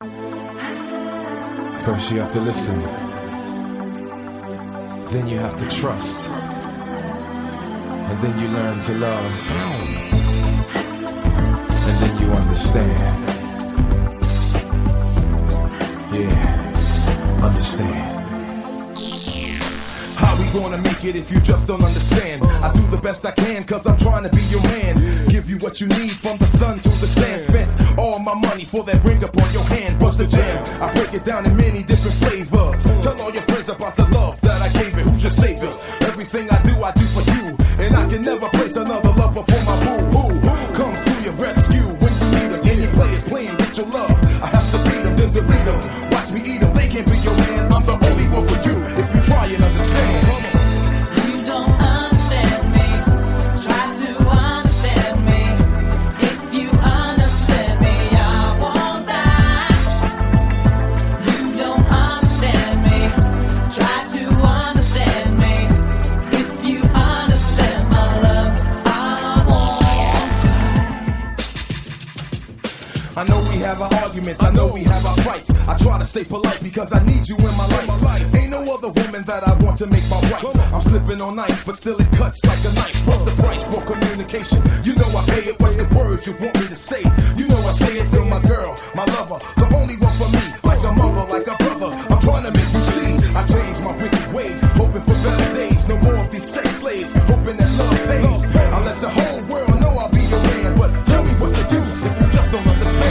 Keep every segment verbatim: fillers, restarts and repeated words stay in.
First you have to listen, then you have to trust, and then you learn to love, and then you understand. Yeah, understand. How we gonna make it if you just don't understand? I do the best I can cause I'm trying to be your man. Give you what you need from the sun to the sand. Spent all my money for that ring up on your hand. Bust the jam, I break it down in many different flavors. Tell all your friends about the love that I gave it. Who's your savior? Everything I do, I do for you. And I can never place another love before my boo. Who comes to your rescue when you need them? Any players playing with your love, I have to beat them, then delete them. Watch me eat them, they can't be your man. I'm the only one for you if you try and understand. I know we have our arguments, I know we have our fights. I try to stay polite because I need you in my life. Ain't no other woman that I want to make my wife. I'm slipping on ice, but still it cuts like a knife. What's the price for communication? You know I pay it. What's the words you want me to say? You know I say it. Still my girl, my lover, the only one for me. Like a mother, like a brother. I'm trying to make you see. I change my wicked ways, hoping for better days. No more of these sex slaves, hoping that love pays. I'll let the whole world know I'll be your man. But tell me what's the use if you just don't understand?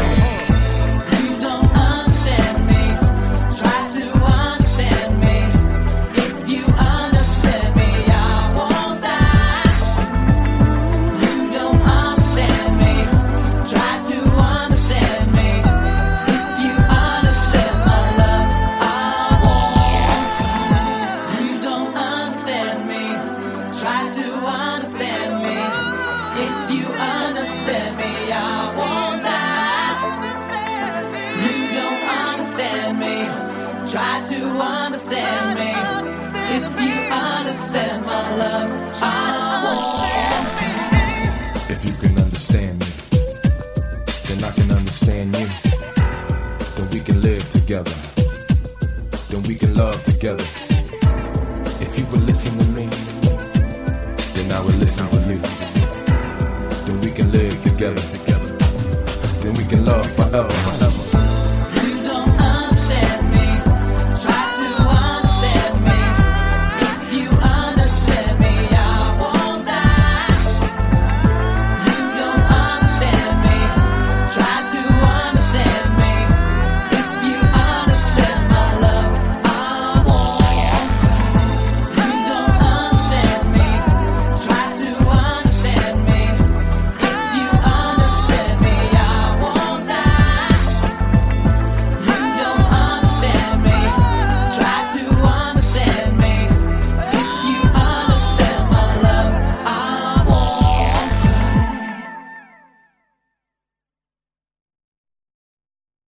Try to understand me. If you understand my love, I want. If you can understand me, then I can understand you. Then we can live together. Then we can love together. If you would listen to me, then I would listen to you. Then we can live together. Then we can love forever.